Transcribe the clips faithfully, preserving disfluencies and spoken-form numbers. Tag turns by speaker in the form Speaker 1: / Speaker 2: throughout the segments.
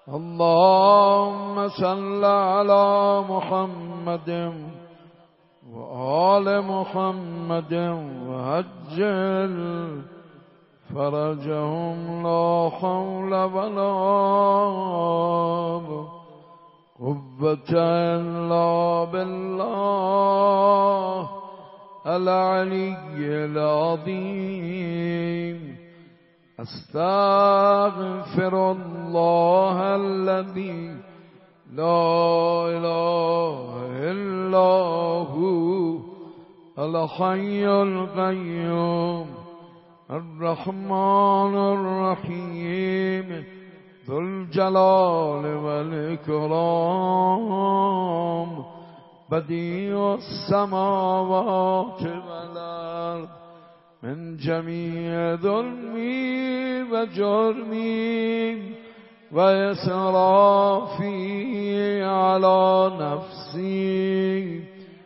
Speaker 1: اللهم صل على محمد وآل محمد وعجل فرجهم لا حول ولا قوة إلا بالله العلي العظيم. استغفر الله الذي لا إله إلا هو الحي القيوم الرحمن الرحيم ذو الجلال والإكرام بديع السماوات والأرض من جميع ظلمي وجرمي وإسرافي على نفسي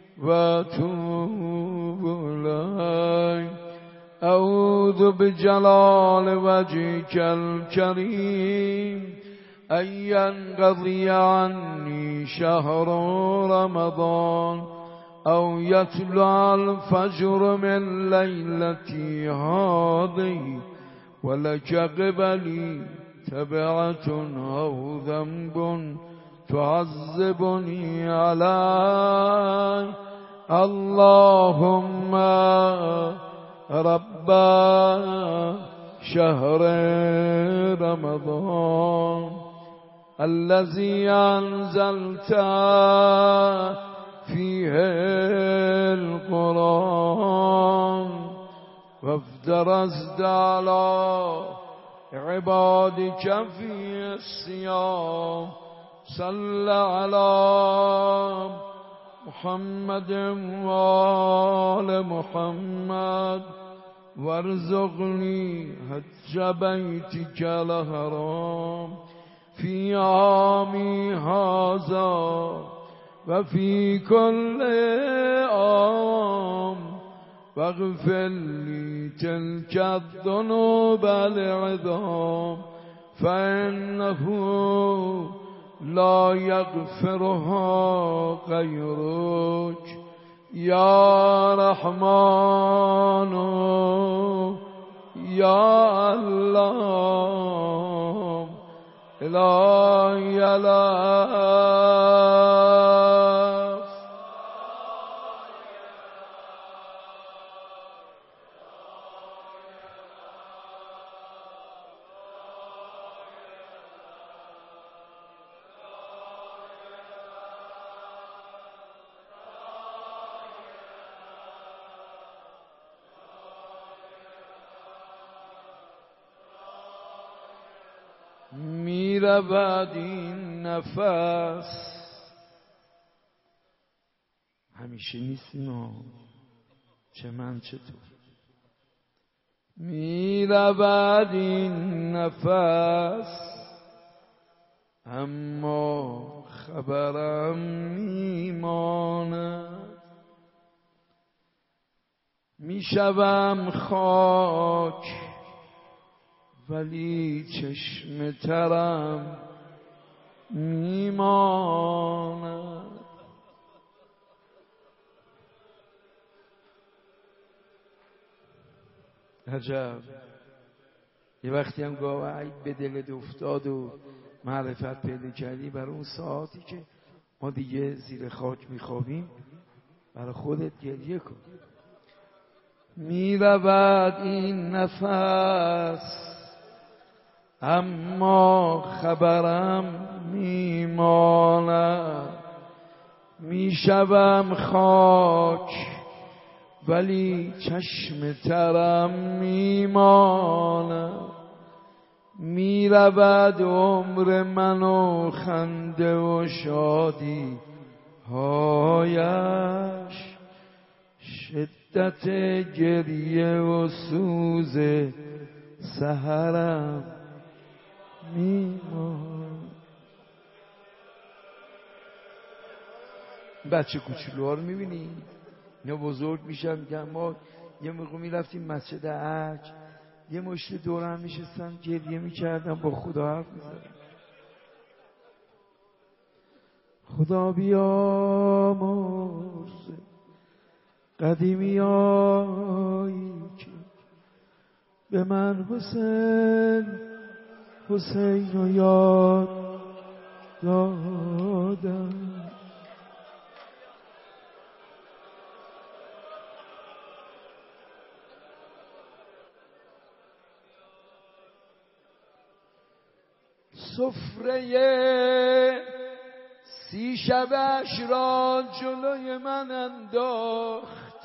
Speaker 1: وأتوب إليك. أعوذ بجلال وجهك الكريم أن ينقضي عني شهر رمضان أو يطلع الفجر من ليلتي هذه ولك قبلي تبعة أو ذنب تعذبني عليه. اللهم رب شهر رمضان الذي أنزلت فيه القرآن وافترضت على عبادك في الصيام صل على محمد وآل محمد وارزقني حج بيتك الحرام في عامي هذا وفي كل عام واغفر لي تلك الذنوب العظام فإنه لا يغفرها غيرك يا رحمن يا الله إلهي الله. میرود این نفس همیشه نیستیم چه من چه تو. میرود این نفس اما خبرم میماند. میشوم خاک ولی چشم ترم میماند. عجب یه وقتی هم گاهی به دلت افتاد و معرفت پیدا کردی برای اون ساعتی که ما دیگه زیر خاک میخوابیم برای خودت گریه کن. میرود این نفس اما خبرم میماند. میشوم خاک ولی چشم ترم میماند. میرود عمر من و خنده و شادی هایش، شدت گریه و سوز سحرم میماند. بچه کوچولوها رو میبینی؟ اینا بزرگ میشن میگن ما یه موقع میرفتیم مسجد حج، یه مشت دورم میشستن گریه میکردن با خدا حرف میزدن. خدا بیامرز قدیمیایی که به من حسین حسین رو یاد دادن. سفره سی شبش را جلوی من انداخت،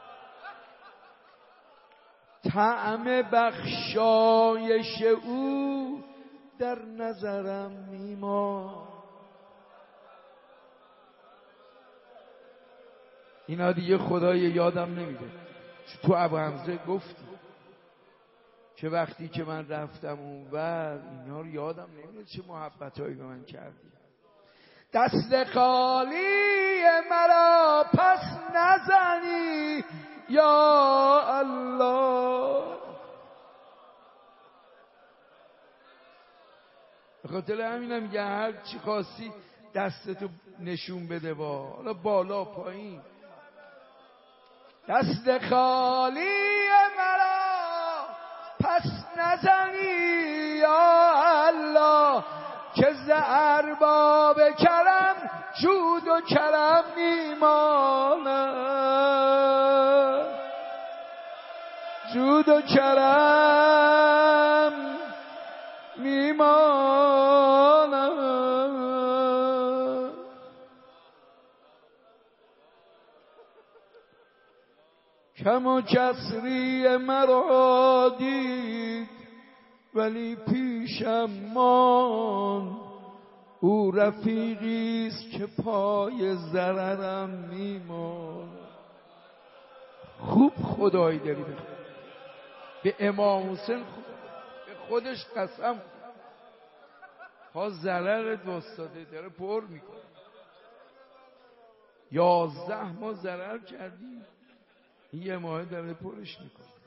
Speaker 1: طعم بخشایش او در نظرم میمان. اینا دیگه خدای یادم نمیده. تو ابو حمزه گفتی که وقتی که من رفتم اونور اینا رو یادم نمیده چه محبتایی به من کردی. دست خالی مرا پس نزنی یا الله. به خاطر همینم میگه هر چی خواستی دستتو نشون بده، با حالا بالا پایین. دست خالی مرا پس نزنی یا الله، که ز ارباب کرم جود و کرم میماند، جود و کرم میماند. کم و کسری مرا دید ولی پیشم مان، او رفیقیست که پای ضررم میمان. خوب خدایی داری بخود. به امام حسین خود به خودش قسم ها ضررت وستاده داره پر میکنه. یازده ما ضرر کردیم، یه ماه داره پرش میکنه.